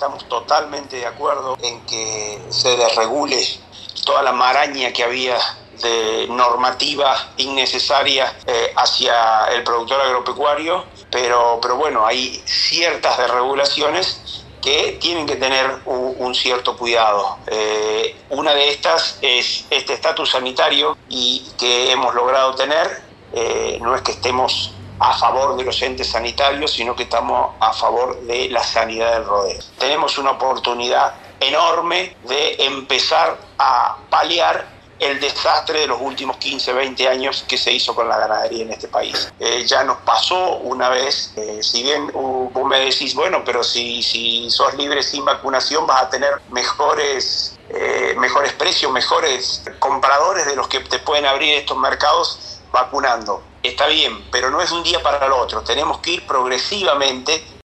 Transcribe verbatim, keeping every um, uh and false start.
estamos totalmente de acuerdo en que se desregule toda la maraña que había de normativa innecesaria eh, hacia el productor agropecuario, pero, pero bueno, hay ciertas desregulaciones que tienen que tener un, un cierto cuidado. Eh, una de estas es este estatus sanitario y que hemos logrado tener. Eh, no es que estemos a favor de los entes sanitarios, sino que estamos a favor de la sanidad del rodeo. Tenemos una oportunidad enorme de empezar a paliar el desastre de los últimos quince, veinte años que se hizo con la ganadería en este país. Eh, ya nos pasó una vez, eh, si bien uh, vos me decís, bueno, pero si, si sos libre sin vacunación vas a tener mejores, eh, mejores precios, mejores compradores de los que te pueden abrir estos mercados vacunando. Está bien, pero no es un día para el otro. Tenemos que ir progresivamente